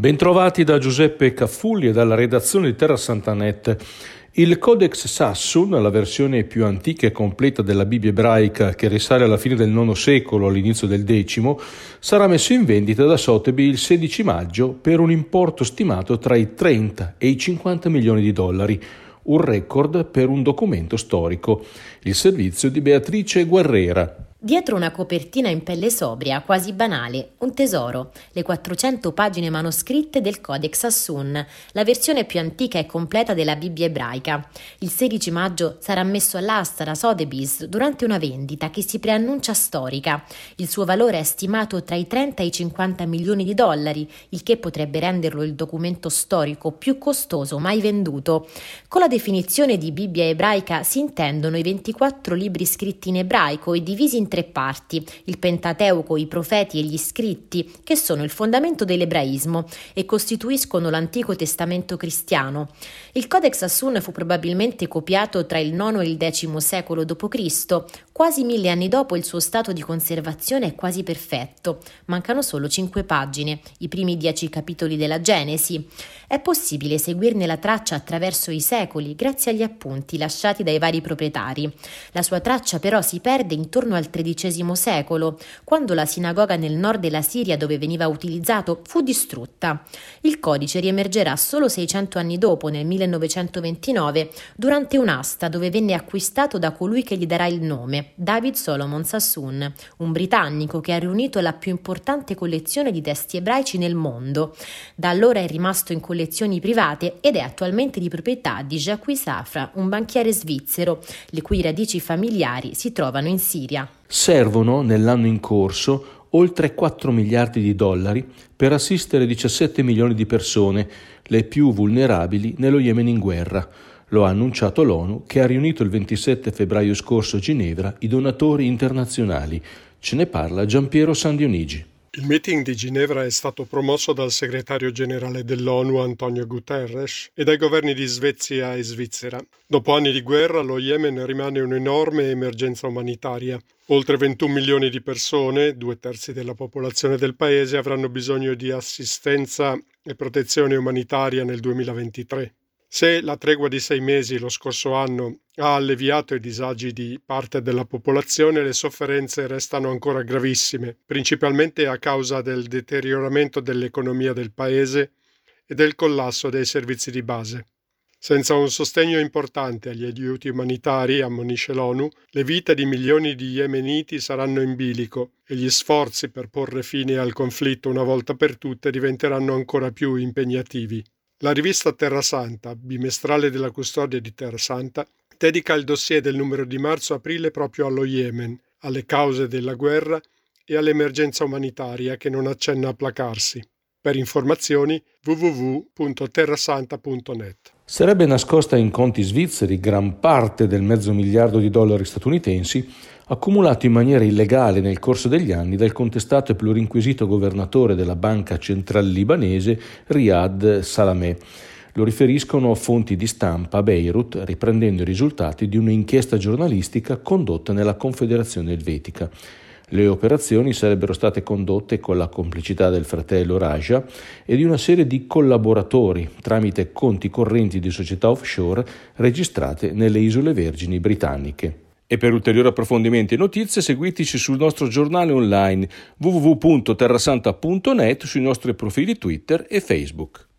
Bentrovati da Giuseppe Caffulli e dalla redazione di TerraSantaNet. Il Codex Sassoon, la versione più antica e completa della Bibbia ebraica che risale alla fine del IX secolo, all'inizio del X, sarà messo in vendita da Sotheby il 16 maggio per un importo stimato tra i 30 e i 50 milioni di dollari, un record per un documento storico. Il servizio di Beatrice Guerrera. Dietro una copertina in pelle sobria, quasi banale, un tesoro, le 400 pagine manoscritte del Codex Sassoon, la versione più antica e completa della Bibbia ebraica. Il 16 maggio sarà messo all'asta da Sotheby's durante una vendita che si preannuncia storica. Il suo valore è stimato tra i 30 e i 50 milioni di dollari, il che potrebbe renderlo il documento storico più costoso mai venduto. Con la definizione di Bibbia ebraica si intendono i 24 libri scritti in ebraico e divisi in tre parti, il Pentateuco, i profeti e gli scritti, che sono il fondamento dell'ebraismo e costituiscono l'Antico Testamento cristiano. Il Codex Sassoon fu probabilmente copiato tra il IX e il X secolo d.C., quasi 1000 anni dopo il suo stato di conservazione è quasi perfetto. Mancano solo 5 pagine, i primi 10 capitoli della Genesi. È possibile seguirne la traccia attraverso i secoli grazie agli appunti lasciati dai vari proprietari. La sua traccia però si perde intorno al XIII secolo, quando la sinagoga nel nord della Siria dove veniva utilizzato fu distrutta. Il codice riemergerà solo 600 anni dopo, nel 1929, durante un'asta dove venne acquistato da colui che gli darà il nome, David Solomon Sassoon, un britannico che ha riunito la più importante collezione di testi ebraici nel mondo. Da allora è rimasto in collezioni private ed è attualmente di proprietà di Jacques Safra, un banchiere svizzero, le cui radici familiari si trovano in Siria. Servono, nell'anno in corso, oltre 4 miliardi di dollari per assistere 17 milioni di persone, le più vulnerabili nello Yemen in guerra. Lo ha annunciato l'ONU, che ha riunito il 27 febbraio scorso a Ginevra i donatori internazionali. Ce ne parla Giampiero San Dionigi. Il meeting di Ginevra è stato promosso dal segretario generale dell'ONU Antonio Guterres e dai governi di Svezia e Svizzera. Dopo anni di guerra, lo Yemen rimane un'enorme emergenza umanitaria. Oltre 21 milioni di persone, 2/3 della popolazione del paese, avranno bisogno di assistenza e protezione umanitaria nel 2023. Se la tregua di 6 mesi lo scorso anno ha alleviato i disagi di parte della popolazione, le sofferenze restano ancora gravissime, principalmente a causa del deterioramento dell'economia del paese e del collasso dei servizi di base. Senza un sostegno importante agli aiuti umanitari, ammonisce l'ONU, le vite di milioni di yemeniti saranno in bilico e gli sforzi per porre fine al conflitto una volta per tutte diventeranno ancora più impegnativi. La rivista Terra Santa, bimestrale della custodia di Terra Santa, dedica il dossier del numero di marzo-aprile proprio allo Yemen, alle cause della guerra e all'emergenza umanitaria che non accenna a placarsi. Per informazioni www.terrasanta.net. Sarebbe nascosta in conti svizzeri gran parte del $500 miliardi statunitensi accumulato in maniera illegale nel corso degli anni dal contestato e plurinquisito governatore della banca centrale libanese Riyad Salameh. Lo riferiscono fonti di stampa a Beirut, riprendendo i risultati di un'inchiesta giornalistica condotta nella Confederazione Elvetica. Le operazioni sarebbero state condotte con la complicità del fratello Raja e di una serie di collaboratori tramite conti correnti di società offshore registrate nelle Isole Vergini britanniche. E per ulteriori approfondimenti e notizie seguiteci sul nostro giornale online www.terrasanta.net, sui nostri profili Twitter e Facebook.